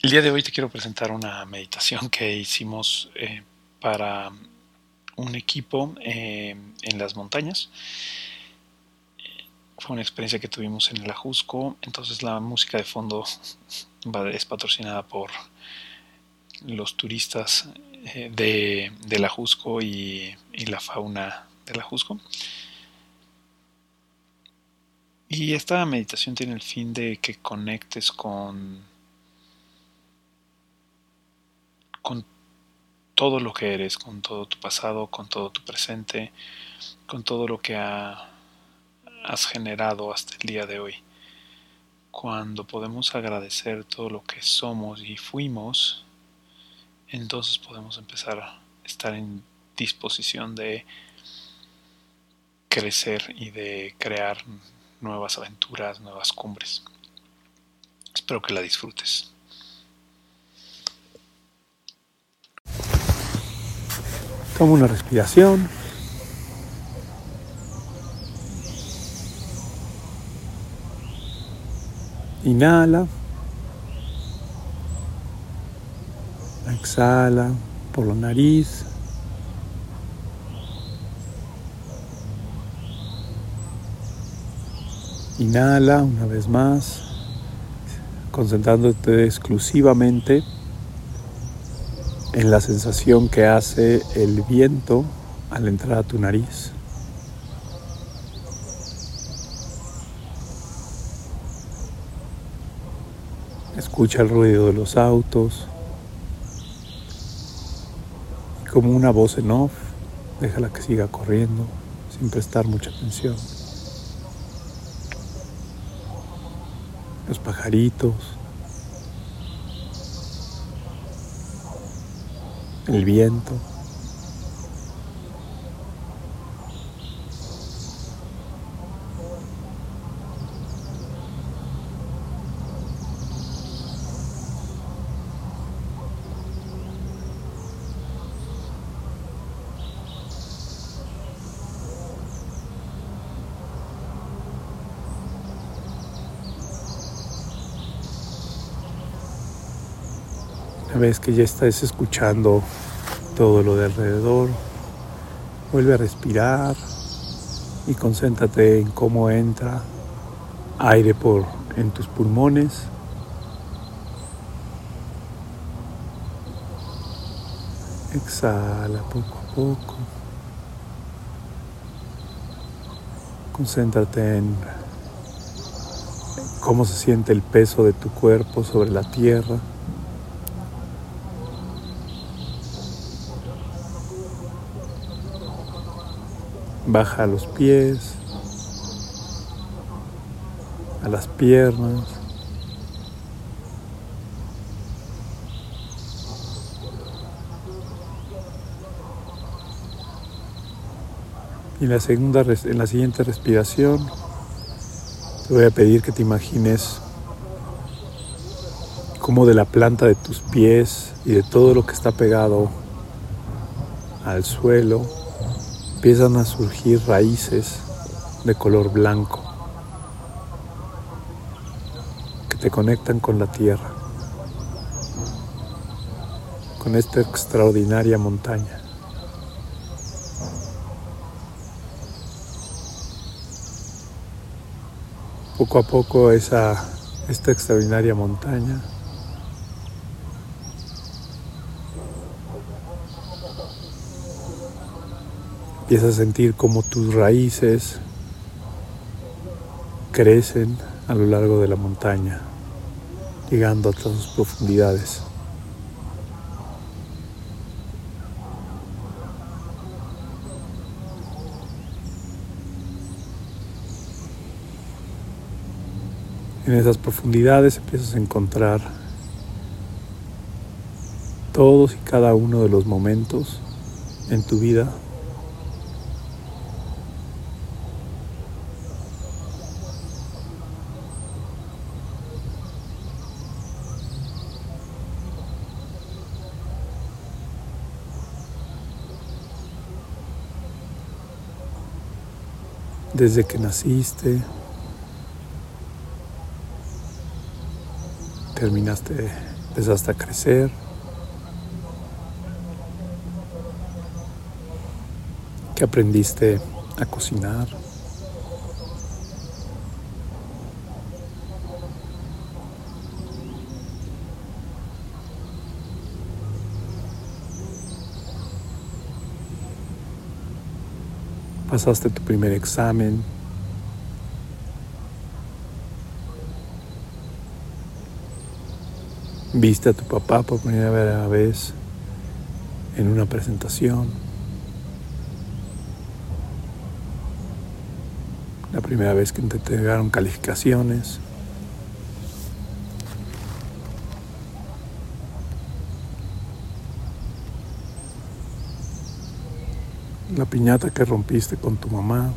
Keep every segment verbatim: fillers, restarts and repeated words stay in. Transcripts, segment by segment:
El día de hoy te quiero presentar una meditación que hicimos eh, para un equipo eh, en las montañas. Fue una experiencia que tuvimos en el Ajusco, entonces la música de fondo es patrocinada por los turistas eh, de, del Ajusco y, y la fauna del Ajusco. Y esta meditación tiene el fin de que conectes con, con todo lo que eres, con todo tu pasado, con todo tu presente, con todo lo que ha, has generado hasta el día de hoy. Cuando podemos agradecer todo lo que somos y fuimos, entonces podemos empezar a estar en disposición de crecer y de crear nuevas aventuras, nuevas cumbres. Espero que la disfrutes. Toma una respiración. Inhala. Exhala por la nariz. Inhala una vez más, concentrándote exclusivamente en la sensación que hace el viento al entrar a tu nariz. Escucha el ruido de los autos y como una voz en off, déjala que siga corriendo sin prestar mucha atención. Los pajaritos, el viento. Una vez que ya estés escuchando todo lo de alrededor, vuelve a respirar y concéntrate en cómo entra aire por en tus pulmones. Exhala poco a poco. Concéntrate en cómo se siente el peso de tu cuerpo sobre la tierra. Baja a los pies, a las piernas. Y en la, segunda, en la siguiente respiración te voy a pedir que te imagines cómo de la planta de tus pies y de todo lo que está pegado al suelo empiezan a surgir raíces de color blanco que te conectan con la tierra, con esta extraordinaria montaña. Poco a poco esa, esta extraordinaria montaña empiezas a sentir cómo tus raíces crecen a lo largo de la montaña, llegando a todas sus profundidades. En esas profundidades empiezas a encontrar todos y cada uno de los momentos en tu vida desde que naciste, terminaste empezaste a crecer, que aprendiste a cocinar, pasaste tu primer examen, viste a tu papá por primera vez en una presentación, la primera vez que te entregaron calificaciones, la piñata que rompiste con tu mamá,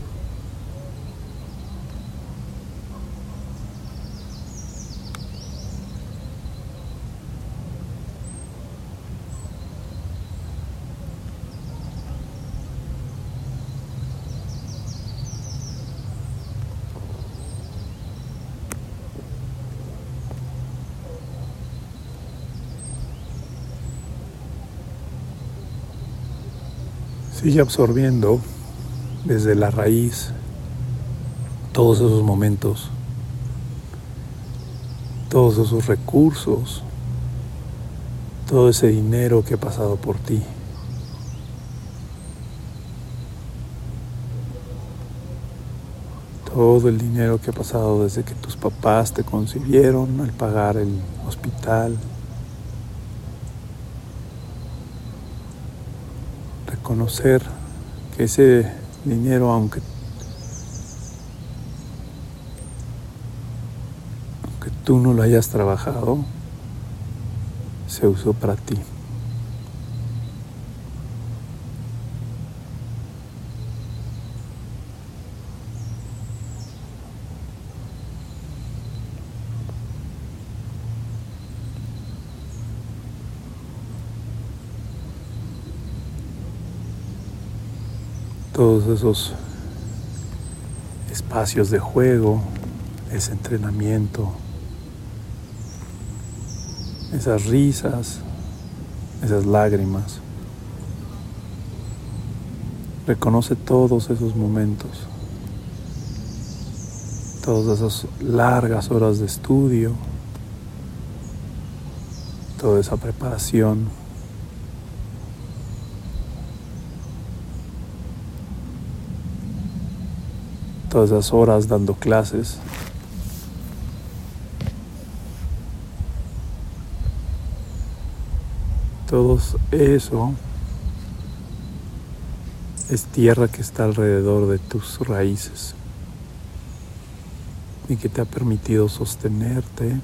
sigue absorbiendo desde la raíz todos esos momentos, todos esos recursos, todo ese dinero que ha pasado por ti. Todo el dinero que ha pasado desde que tus papás te concibieron al pagar el hospital. Reconocer que ese dinero, aunque, aunque tú no lo hayas trabajado, se usó para ti. Todos esos espacios de juego, ese entrenamiento, esas risas, esas lágrimas. Reconoce todos esos momentos, todas esas largas horas de estudio, toda esa preparación. Todas esas horas dando clases. Todo eso es tierra que está alrededor de tus raíces y que te ha permitido sostenerte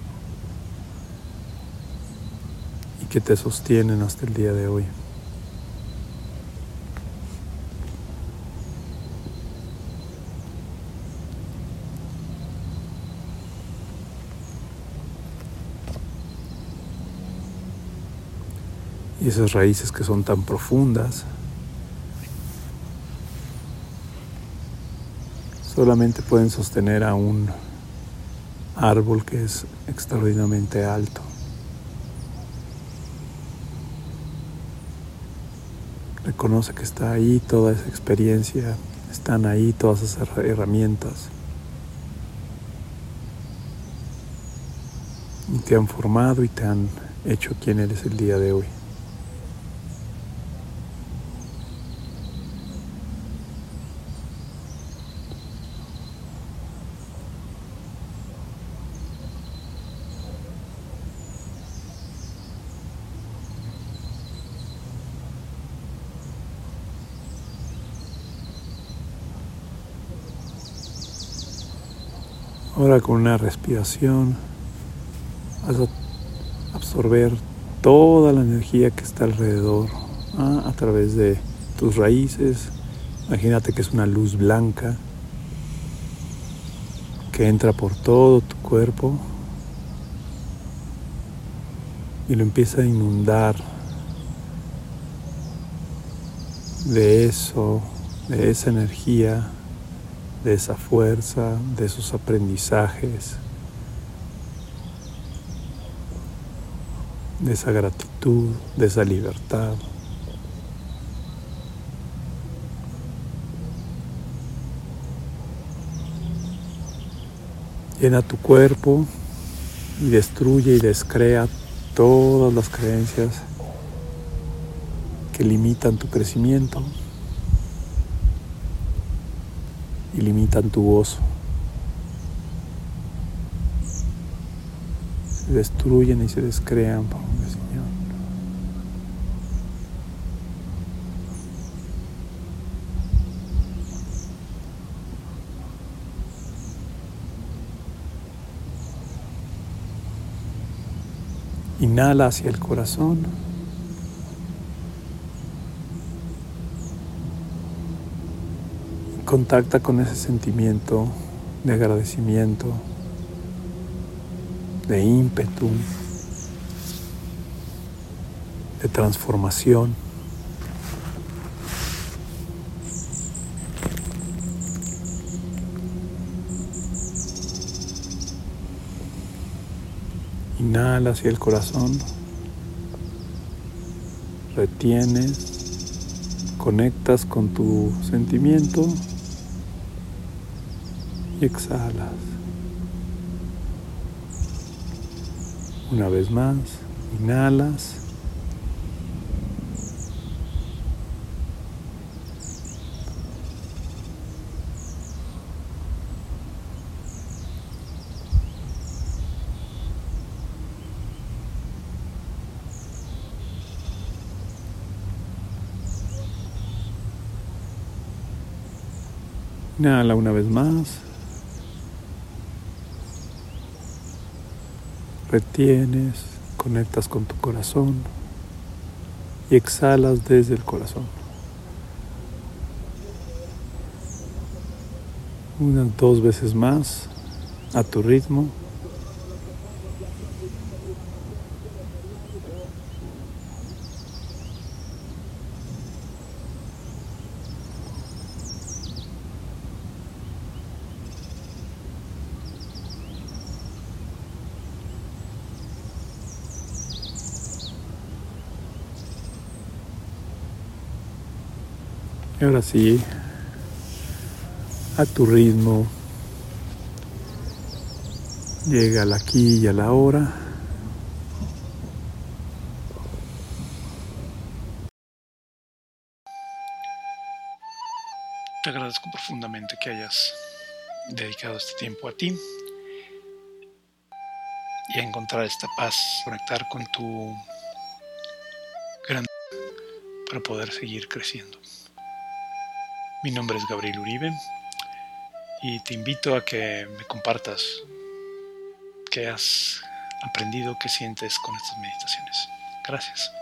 y que te sostienen hasta el día de hoy. Y esas raíces que son tan profundas solamente pueden sostener a un árbol que es extraordinariamente alto. Reconoce que está ahí toda esa experiencia, están ahí todas esas herramientas y te han formado y te han hecho quien eres el día de hoy. Ahora con una respiración vas a absorber toda la energía que está alrededor, ¿ah? a través de tus raíces. Imagínate que es una luz blanca que entra por todo tu cuerpo y lo empieza a inundar de eso, de esa energía, de esa fuerza, de esos aprendizajes. de esa gratitud, de esa libertad. Llena tu cuerpo y destruye y descrea todas las creencias que limitan tu crecimiento y limitan tu gozo. Se destruyen y se descrean, Padre Señor. Inhala hacia el corazón. Y contacta con ese sentimiento de agradecimiento, de ímpetu, de transformación. Inhala hacia el corazón, retienes, conectas con tu sentimiento y exhalas. Una vez más, inhalas. Inhala una vez más. Retienes, conectas con tu corazón y exhalas desde el corazón. Unas dos veces más a tu ritmo. Y ahora sí, a tu ritmo, llega al aquí y a la hora. Te agradezco profundamente que hayas dedicado este tiempo a ti y a encontrar esta paz, conectar con tu gran para poder seguir creciendo. Mi nombre es Gabriel Uribe y te invito a que me compartas qué has aprendido, qué sientes con estas meditaciones. Gracias.